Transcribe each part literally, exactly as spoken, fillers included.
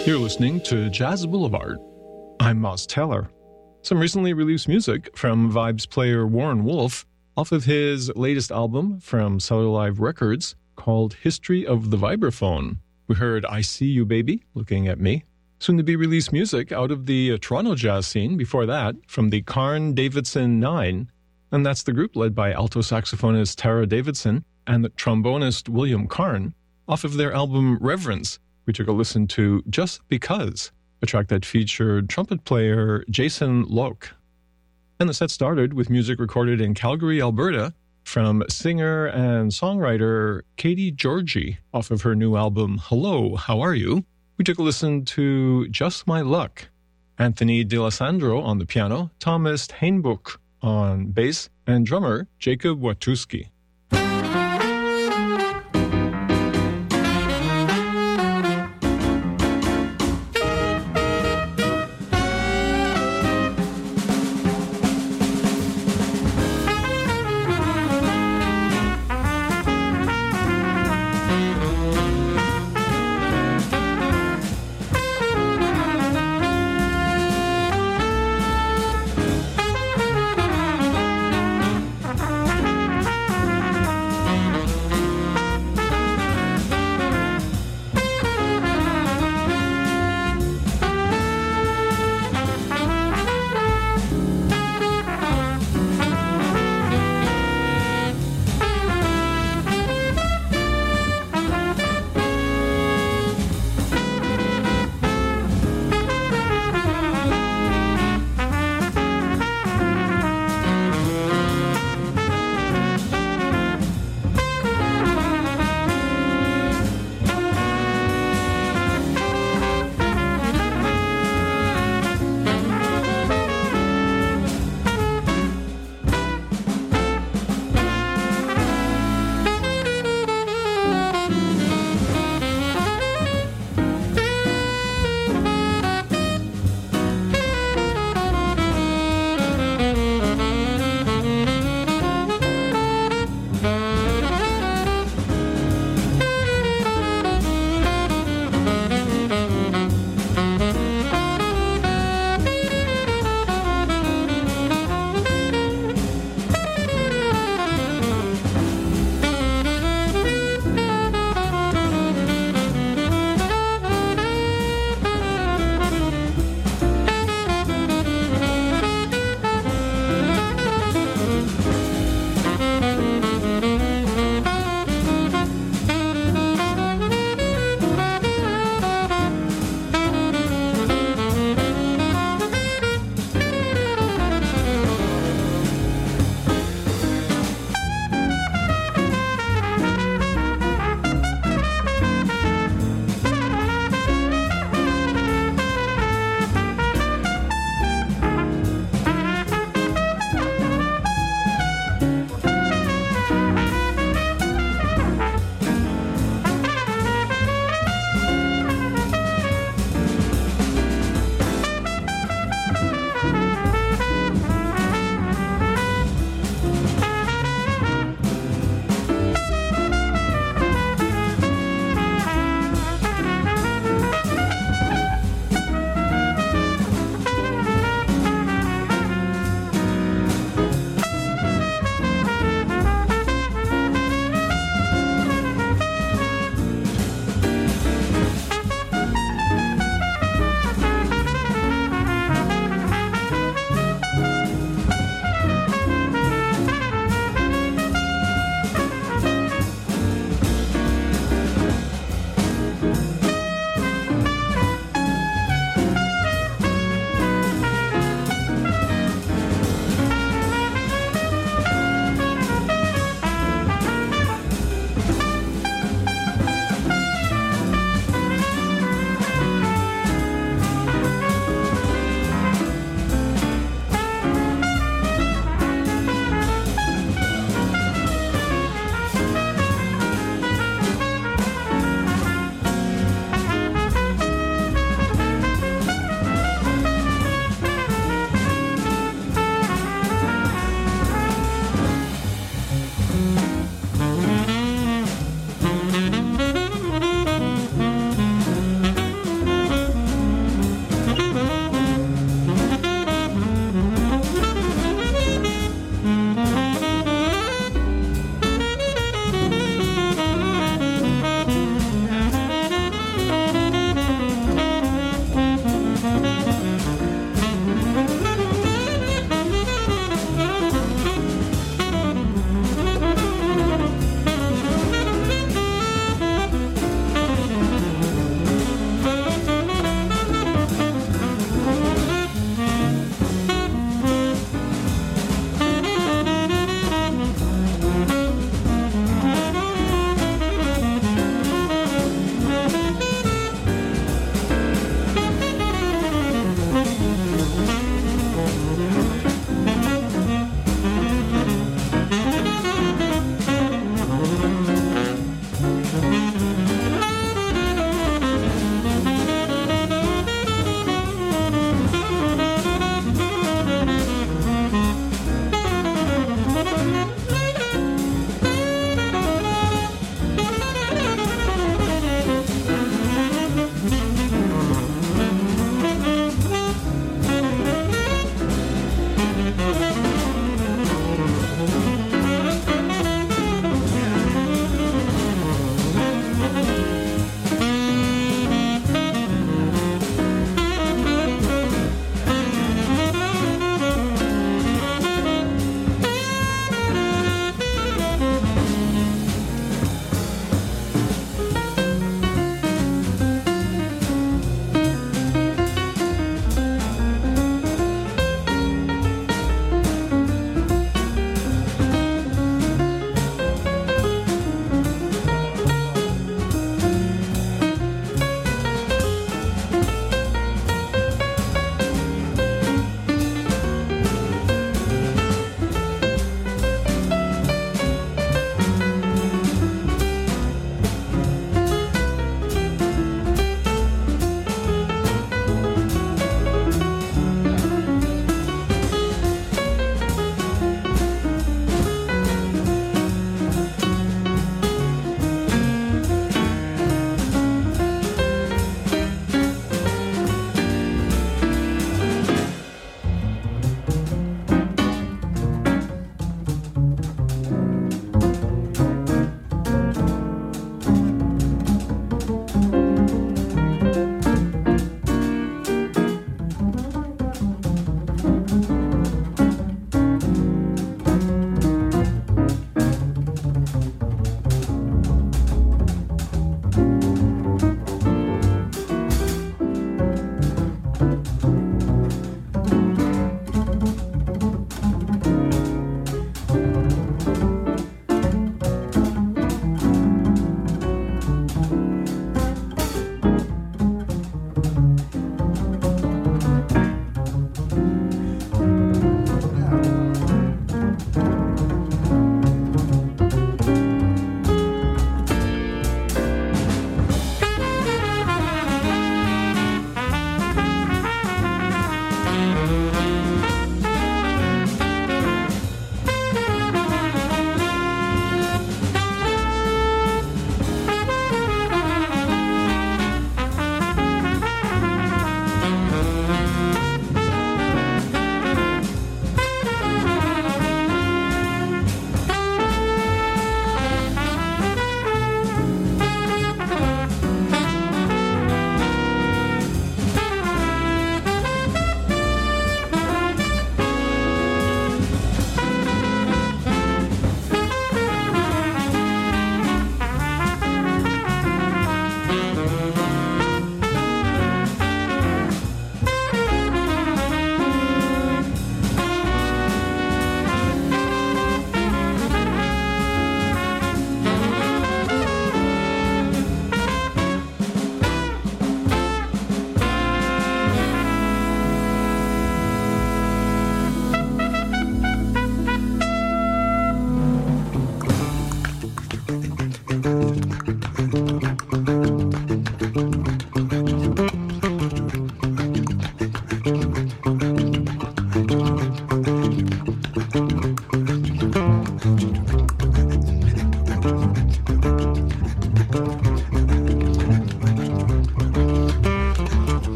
You're listening to Jazz Boulevard. I'm Moss Teller. Some recently released music from Vibes player Warren Wolf off of his latest album from Cellar Live Records called History of the Vibraphone. We heard I See You Baby, Looking at Me. Soon to be released music out of the uh, Toronto jazz scene before that from the Carn Davidson Nine. And that's the group led by alto saxophonist Tara Davidson and the trombonist William Carn off of their album Reverence. We took a listen to Just Because, a track that featured trumpet player Jason Locke. And the set started with music recorded in Calgary, Alberta, from singer and songwriter Katie Georgie off of her new album, Hello, How Are You? We took a listen to Just My Luck, Anthony D'Alessandro on the piano, Thomas Hainbuch on bass, and drummer Jacob Watuski.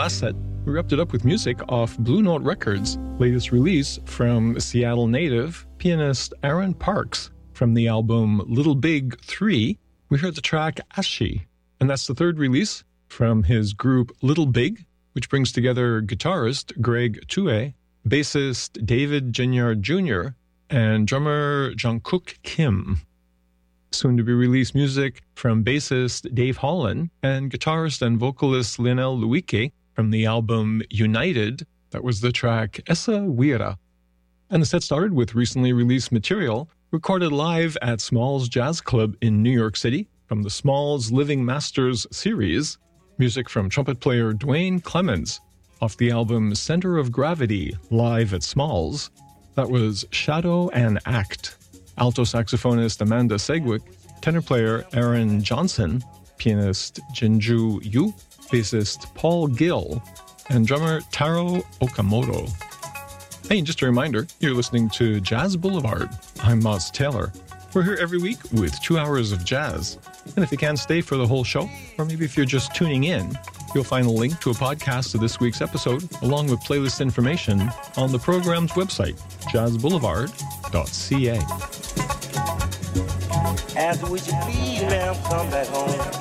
last set, we wrapped it up with music off Blue Note Records' latest release from Seattle native pianist Aaron Parks. From the album Little Big three, we heard the track Ashi, and that's the third release from his group Little Big, which brings together guitarist Greg Tue, bassist David Ginyard Junior, and drummer Jungkook Kim. Soon-to-be-released music from bassist Dave Holland and guitarist and vocalist Lionel Luike from the album United. That was the track Essa Wira. And the set started with recently released material recorded live at Smalls Jazz Club in New York City from the Smalls Living Masters series. Music from trumpet player Dwayne Clemens off the album Center of Gravity live at Smalls. That was Shadow and Act. Alto saxophonist Amanda Segwick, tenor player Aaron Johnson, pianist Jinju Yu, bassist Paul Gill, and drummer Taro Okamoto. Hey, just a reminder, you're listening to Jazz Boulevard. I'm Moz Taylor. We're here every week with two hours of jazz. And if you can't stay for the whole show, or maybe if you're just tuning in, you'll find a link to a podcast of this week's episode, along with playlist information, on the program's website, jazz boulevard dot c a. As we should be now, come back home.